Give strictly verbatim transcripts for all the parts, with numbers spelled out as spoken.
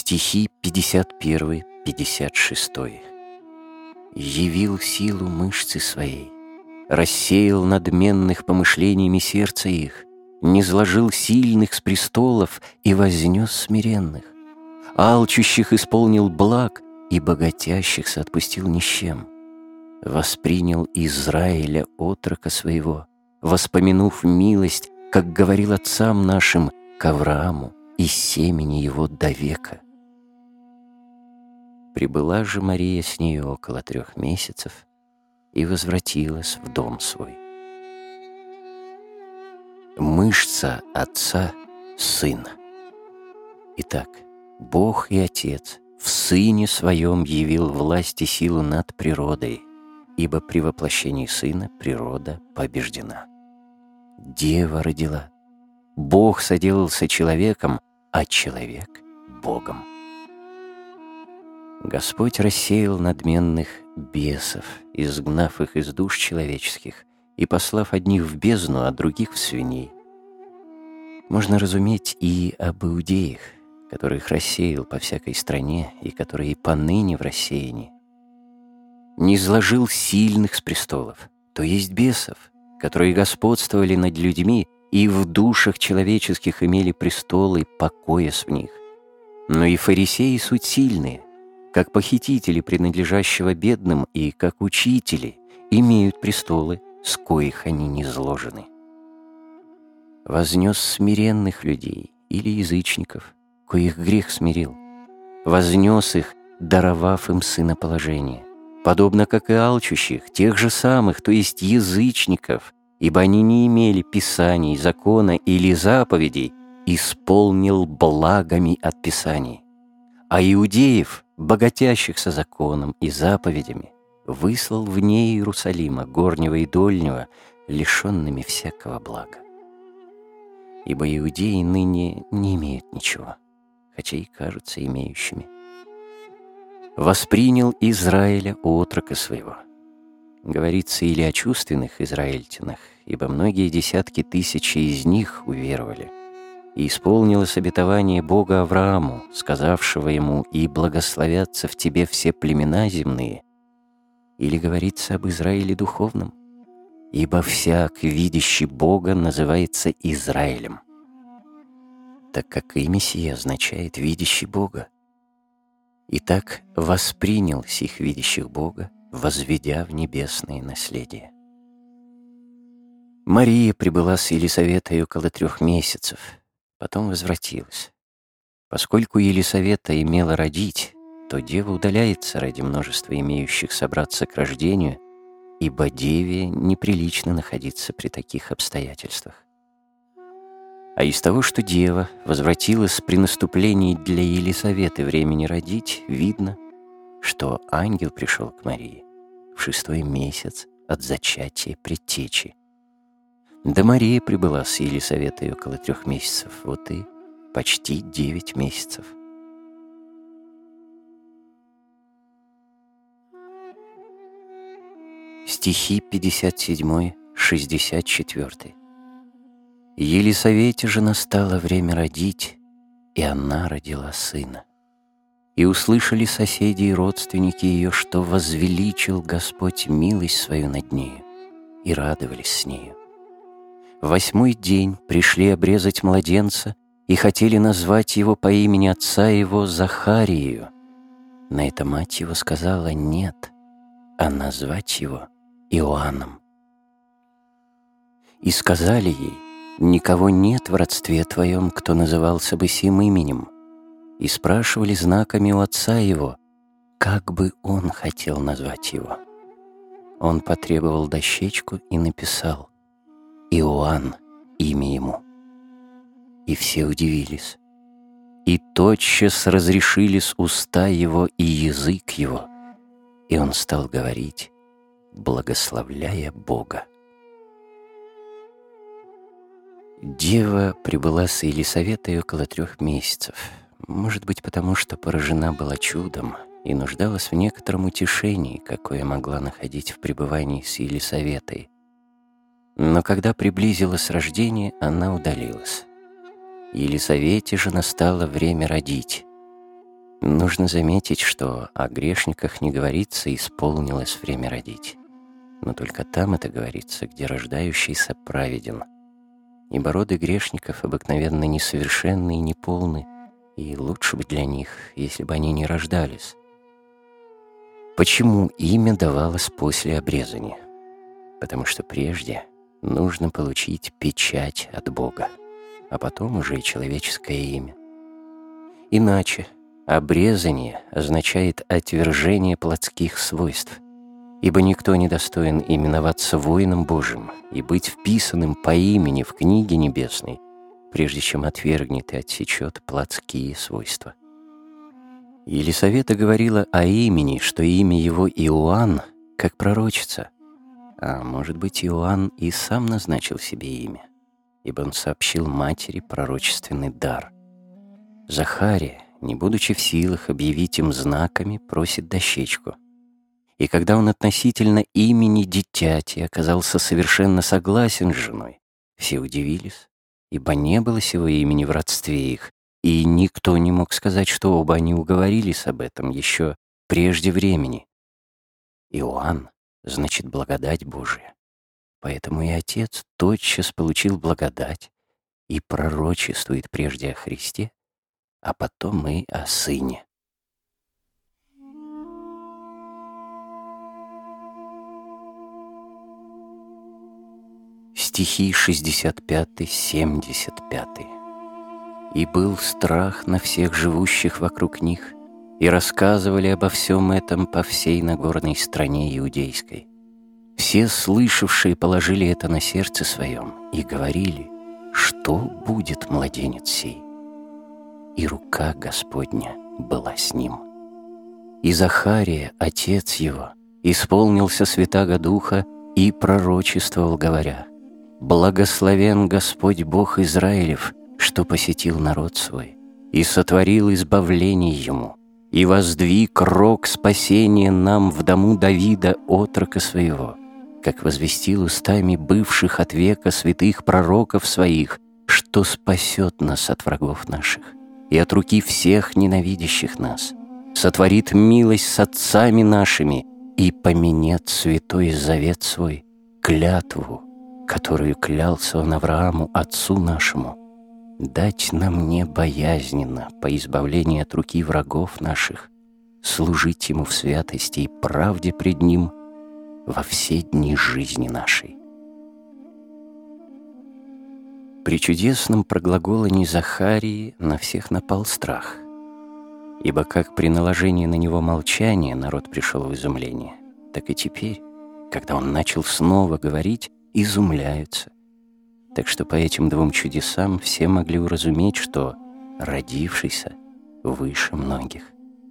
Стихи пятьдесят первый — пятьдесят шестой. Явил силу мышцы своей, рассеял надменных помышлениями сердца их, низложил сильных с престолов и вознес смиренных, алчущих исполнил благ и богатящихся отпустил ни с чем. Воспринял Израиля отрока своего, воспомянув милость, как говорил отцам нашим, к Аврааму и семени его до века. Прибыла же Мария с нею около трех месяцев и возвратилась в дом свой. Мышца отца — сын. Итак, Бог и Отец в Сыне Своем явил власть и силу над природой, ибо при воплощении Сына природа побеждена. Дева родила, Бог соделался человеком, а человек — Богом. Господь рассеял надменных бесов, изгнав их из душ человеческих и послав одних в бездну, а других в свиней. Можно разуметь и об иудеях, которых рассеял по всякой стране и которые поныне в рассеянии. Низложил сильных с престолов, то есть бесов, которые господствовали над людьми и в душах человеческих имели престолы, покоясь в них. Но и фарисеи суть сильные, как похитители принадлежащего бедным и как учители имеют престолы, с коих они низложены. Вознес смиренных людей или язычников, коих грех смирил, вознес их, даровав им сыноположение, подобно как и алчущих, тех же самых, то есть язычников, ибо они не имели писаний, закона или заповедей, исполнил благами от писаний. А иудеев, богатящихся законом и заповедями, выслал вне Иерусалима, горнего и дольнего, лишенными всякого блага. Ибо иудеи ныне не имеют ничего, хотя и кажутся имеющими. Воспринял Израиля отрока своего. Говорится или о чувственных израильтянах, ибо многие десятки тысяч из них уверовали. И исполнилось обетование Бога Аврааму, сказавшего ему: «И благословятся в тебе все племена земные». Или говорится об Израиле духовном, ибо всяк, видящий Бога, называется Израилем, так как имя сие означает «видящий Бога». Итак, воспринял сих видящих Бога, возведя в небесное наследие. Мария прибыла с Елисаветой около трех месяцев, потом возвратилась. Поскольку Елисавета имела родить, то дева удаляется ради множества имеющих собраться к рождению, ибо деве неприлично находиться при таких обстоятельствах. А из того, что дева возвратилась при наступлении для Елисаветы времени родить, видно, что ангел пришел к Марии в шестой месяц от зачатия предтечи. Да Мария прибыла с Елисаветой около трех месяцев, вот и почти девять месяцев. Стихи пятьдесят седьмой — шестьдесят четвёртый. Елисавете же настало время родить, и она родила сына. И услышали соседи и родственники ее, что возвеличил Господь милость свою над нею, и радовались с нею. В восьмой день пришли обрезать младенца и хотели назвать его по имени отца его Захарию. На это мать его сказала «нет», а назвать его Иоанном. И сказали ей: «Никого нет в родстве твоем, кто назывался бы сим именем». И спрашивали знаками у отца его, как бы он хотел назвать его. Он потребовал дощечку и написал: «Иоанн» имя ему. И все удивились. И тотчас разрешились уста его и язык его, и он стал говорить, благословляя Бога. Дева прибыла с Елисаветой около трех месяцев, может быть, потому что поражена была чудом и нуждалась в некотором утешении, какое могла находить в пребывании с Елисаветой. Но когда приблизилось рождение, она удалилась. Елисавете же настало время родить. Нужно заметить, что о грешниках не говорится «исполнилось время родить». Но только там это говорится, где рождающийся праведен. Ибо роды грешников обыкновенно несовершенны и неполны, и лучше бы для них, если бы они не рождались. Почему имя давалось после обрезания? Потому что прежде нужно получить печать от Бога, а потом уже и человеческое имя. Иначе обрезание означает отвержение плотских свойств, ибо никто не достоин именоваться воином Божьим и быть вписанным по имени в книге небесной, прежде чем отвергнет и отсечет плотские свойства. Елисавета говорила о имени, что имя его Иоанн, как пророчица. А может быть, Иоанн и сам назначил себе имя, ибо он сообщил матери пророчественный дар. Захария, не будучи в силах объявить им знаками, просит дощечку. И когда он относительно имени дитяти оказался совершенно согласен с женой, все удивились, ибо не было сего имени в родстве их, и никто не мог сказать, что оба они уговорились об этом еще прежде времени. Иоанн значит благодать Божия. Поэтому и отец тотчас получил благодать и пророчествует прежде о Христе, а потом и о Сыне. Стихи шестьдесят пятый семьдесят пятый. «И был страх на всех живущих вокруг них, и рассказывали обо всем этом по всей Нагорной стране иудейской. Все слышавшие положили это на сердце своем и говорили, что будет младенец сей? И рука Господня была с ним. И Захария, отец его, исполнился Святаго Духа и пророчествовал, говоря: «Благословен Господь Бог Израилев, что посетил народ свой, и сотворил избавление ему, и воздвиг рог спасения нам в дому Давида, отрока своего, как возвестил устами бывших от века святых пророков своих, что спасет нас от врагов наших и от руки всех ненавидящих нас, сотворит милость с отцами нашими и поменет святой завет свой, клятву, которую клялся он Аврааму, отцу нашему, дать нам не боязненно по избавлению от руки врагов наших, служить ему в святости и правде пред ним во все дни жизни нашей». При чудесном проглаголании Захарии на всех напал страх, ибо как при наложении на него молчания народ пришел в изумление, так и теперь, когда он начал снова говорить, изумляются. Так что по этим двум чудесам все могли уразуметь, что родившийся выше многих.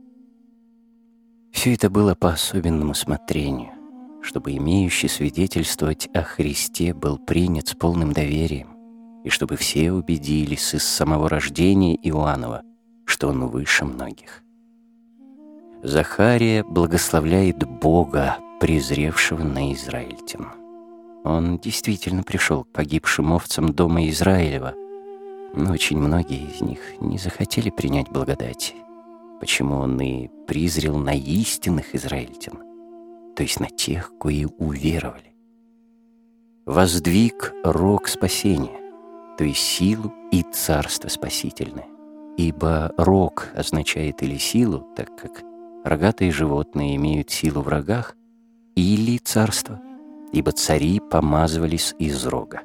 Все это было по особенному смотрению, чтобы имеющий свидетельствовать о Христе был принят с полным доверием, и чтобы все убедились из самого рождения Иоаннова, что он выше многих. Захария благословляет Бога, презревшего на израильтян. Он действительно пришел к погибшим овцам дома Израилева, но очень многие из них не захотели принять благодать, почему он и призрел на истинных израильтян, то есть на тех, кои уверовали. Воздвиг рог спасения, то есть силу и царство спасительное, ибо рог означает или силу, так как рогатые животные имеют силу в рогах, или царство, ибо цари помазывались из рога.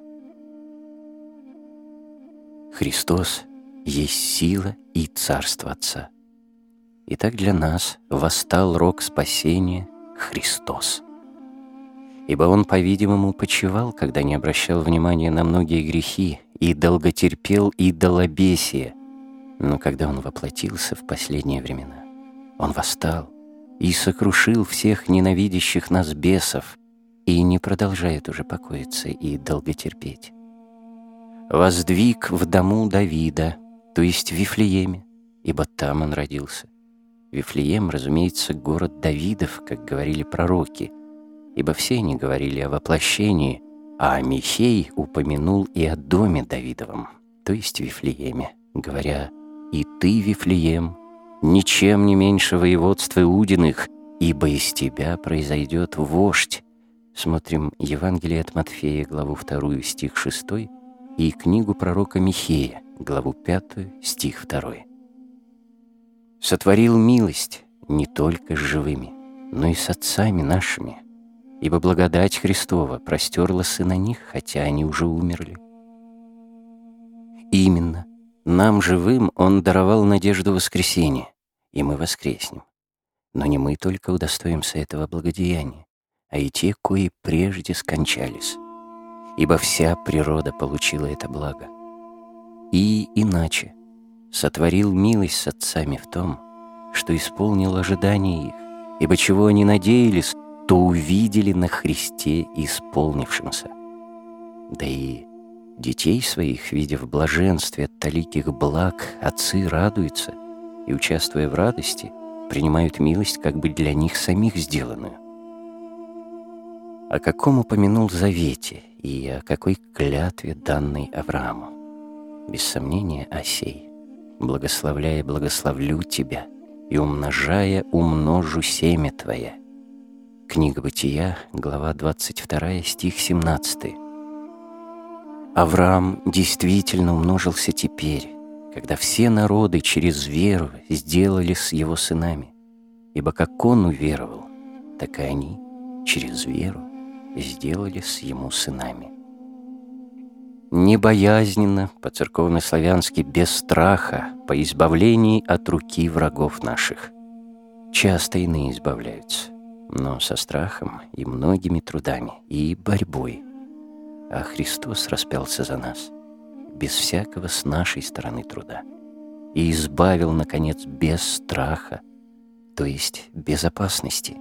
Христос есть сила и царство Отца. Итак, для нас восстал рог спасения Христос. Ибо Он, по-видимому, почивал, когда не обращал внимания на многие грехи и долготерпел идолобесие, но когда Он воплотился в последние времена, Он восстал и сокрушил всех ненавидящих нас бесов и не продолжает уже покоиться и долготерпеть. Воздвиг в дому Давида, то есть в Вифлееме, ибо там он родился. Вифлеем, разумеется, город Давидов, как говорили пророки, ибо все они говорили о воплощении, а Михей упомянул и о доме Давидовом, то есть Вифлееме, говоря: «И ты, Вифлеем, ничем не меньше воеводства Иудиных, ибо из тебя произойдет вождь». Смотрим Евангелие от Матфея, главу вторую, стих шестой, и книгу пророка Михея, главу пятую, стих второй. «Сотворил милость не только с живыми, но и с отцами нашими, ибо благодать Христова простерлась и на них, хотя они уже умерли». Именно нам, живым, Он даровал надежду воскресения, и мы воскреснем. Но не мы только удостоимся этого благодеяния, а и те, кои прежде скончались, ибо вся природа получила это благо. И иначе сотворил милость с отцами в том, что исполнил ожидания их, ибо чего они надеялись, то увидели на Христе исполнившемся. Да и детей своих, видя в блаженстве от таликих благ, отцы радуются и, участвуя в радости, принимают милость как бы для них самих сделанную. О каком упомянул завете и о какой клятве, данной Аврааму? Без сомнения, о сей: «Благословляя, благословлю тебя, и умножая, умножу семя твое». Книга Бытия, глава двадцать вторая, стих семнадцатый. Авраам действительно умножился теперь, когда все народы через веру сделались его сынами, ибо как он уверовал, так и они через веру сделались ему сынами. Не боязненно, по-церковно-славянски, без страха, по избавлении от руки врагов наших. Часто иные избавляются, но со страхом и многими трудами и борьбой. А Христос распялся за нас, без всякого с нашей стороны труда, и избавил, наконец, без страха, то есть без опасности.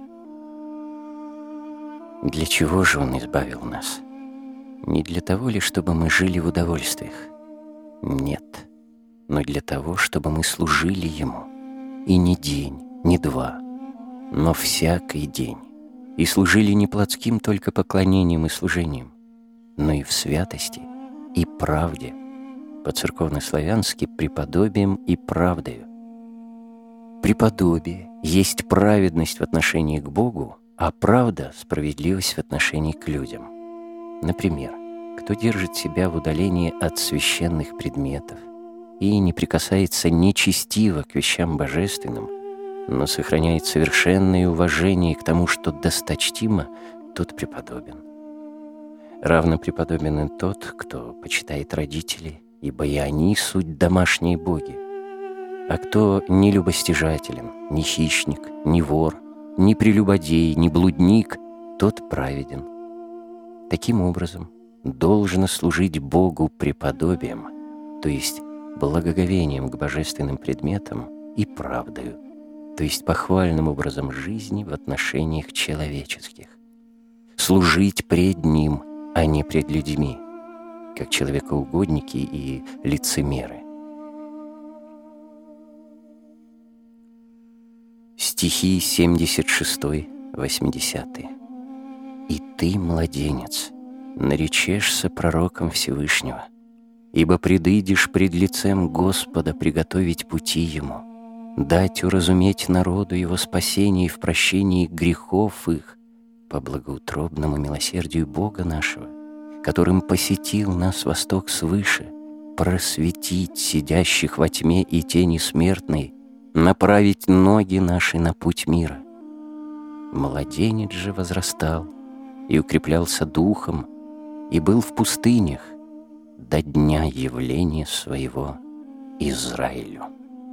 Для чего же Он избавил нас? Не для того ли, чтобы мы жили в удовольствиях? Нет, но для того, чтобы мы служили Ему, и не день, не два, но всякий день, и служили не плотским только поклонением и служением, но и в святости и правде, по-церковно-славянски преподобием и правдою. Преподобие есть праведность в отношении к Богу, а правда — справедливость в отношении к людям. Например, кто держит себя в удалении от священных предметов и не прикасается нечестиво к вещам божественным, но сохраняет совершенное уважение к тому, что досточтимо, тот преподобен. Равно преподобен и тот, кто почитает родителей, ибо и они суть домашние боги. А кто не любостяжателен, не хищник, не вор, не прелюбодей, не блудник, тот праведен. Таким образом, должно служить Богу преподобием, то есть благоговением к божественным предметам, и правдою, то есть похвальным образом жизни в отношениях человеческих. Служить пред Ним, а не пред людьми, как человекоугодники и лицемеры. Стихи семьдесят шестой, восьмидесятый. «И ты, младенец, наречешься пророком Всевышнего, ибо предыдешь пред лицем Господа приготовить пути Ему, дать уразуметь народу Его спасение в прощении грехов их по благоутробному милосердию Бога нашего, которым посетил нас восток свыше, просветить сидящих во тьме и тени смертной, направить ноги наши на путь мира. Младенец же возрастал и укреплялся духом, и был в пустынях до дня явления своего Израилю».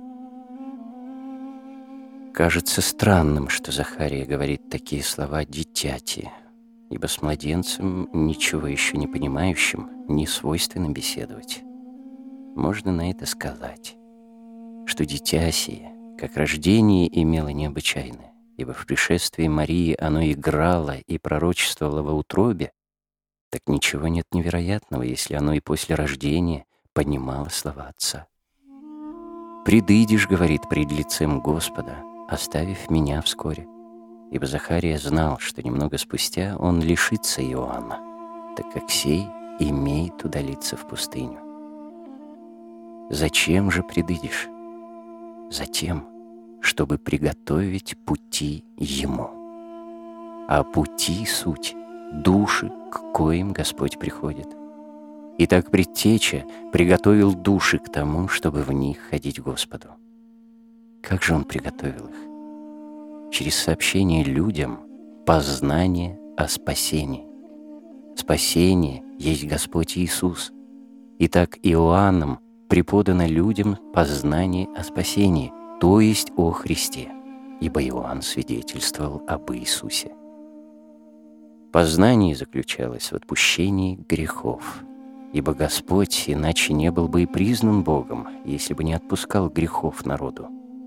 Кажется странным, что Захария говорит такие слова дитяти, ибо с младенцем, ничего еще не понимающим, не свойственно беседовать. Можно на это сказать, что дитя сие, как рождение, имело необычайное, ибо в пришествии Марии оно играло и пророчествовало во утробе, так ничего нет невероятного, если оно и после рождения понимало слова Отца. «Предыдешь, — говорит, — пред лицем Господа, оставив меня вскоре». Ибо Захария знал, что немного спустя он лишится Иоанна, так как сей имеет удалиться в пустыню. Зачем же предыдешь? Затем, чтобы приготовить пути Ему. А пути — суть души, к коим Господь приходит. Итак, предтеча приготовил души к тому, чтобы в них ходить Господу. Как же Он приготовил их? Через сообщение людям познание о спасении. Спасение есть Господь Иисус. Итак, Иоанном преподано людям познание о спасении, то есть о Христе, ибо Иоанн свидетельствовал об Иисусе. Познание заключалось в отпущении грехов, ибо Господь иначе не был бы и признан Богом, если бы не отпускал грехов народу.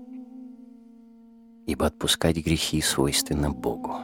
Ибо отпускать грехи свойственно Богу.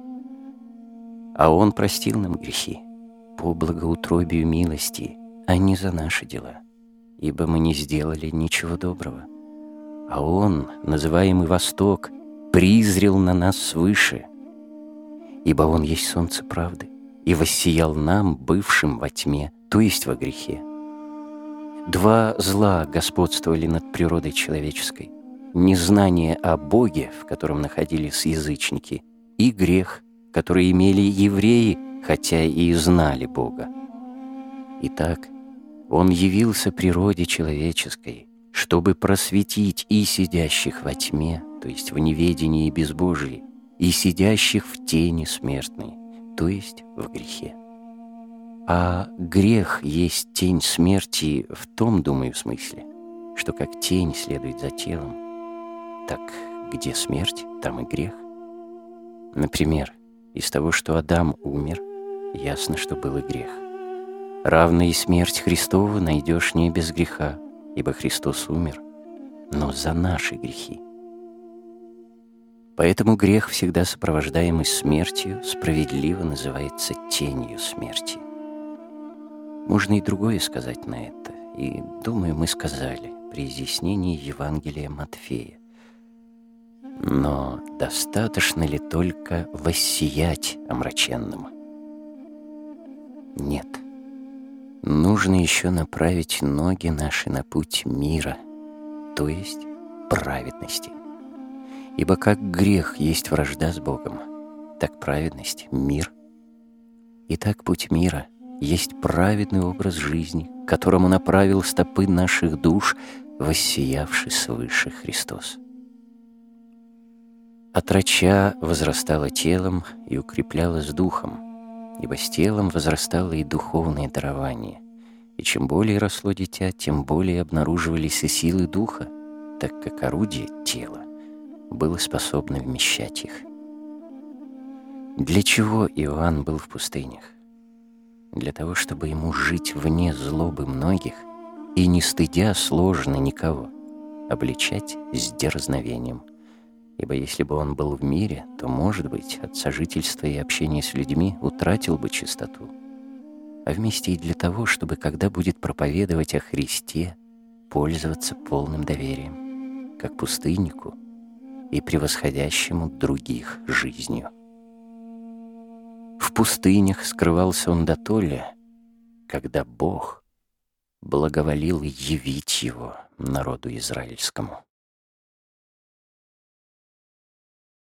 А Он простил нам грехи по благоутробию милости, а не за наши дела, ибо мы не сделали ничего доброго. А Он, называемый Восток, призрел на нас свыше, ибо Он есть солнце правды, и воссиял нам, бывшим во тьме, то есть во грехе. Два зла господствовали над природой человеческой: незнание о Боге, в котором находились язычники, и грех, который имели евреи, хотя и знали Бога. Итак, Он явился природе человеческой, чтобы просветить и сидящих во тьме, то есть в неведении и безбожии, и сидящих в тени смертной, то есть в грехе. А грех есть тень смерти в том, думаю, смысле, что как тень следует за телом, так где смерть, там и грех. Например, из того, что Адам умер, ясно, что был и грех. Равно и смерть Христова найдешь не без греха, ибо Христос умер, но за наши грехи. Поэтому грех, всегда сопровождаемый смертью, справедливо называется тенью смерти. Можно и другое сказать на это, и, думаю, мы сказали при изъяснении Евангелия Матфея. Но достаточно ли только воссиять омраченным? Нет. Нужно еще направить ноги наши на путь мира, то есть праведности. Ибо как грех есть вражда с Богом, так праведность — мир. И так путь мира есть праведный образ жизни, к которому направил стопы наших душ, воссиявший свыше Христос. Отроча возрастала телом и укреплялась духом, ибо с телом возрастало и духовное дарование. И чем более росло дитя, тем более обнаруживались и силы духа, так как орудие тела было способно вмещать их. Для чего Иоанн был в пустынях? Для того, чтобы ему жить вне злобы многих и, не стыдя сложно никого, обличать с дерзновением. Ибо если бы он был в мире, то, может быть, от сожительства и общения с людьми утратил бы чистоту. А вместе и для того, чтобы, когда будет проповедовать о Христе, пользоваться полным доверием, как пустыннику и превосходящему других жизнью. В пустынях скрывался он дотоле, когда Бог благоволил явить его народу израильскому.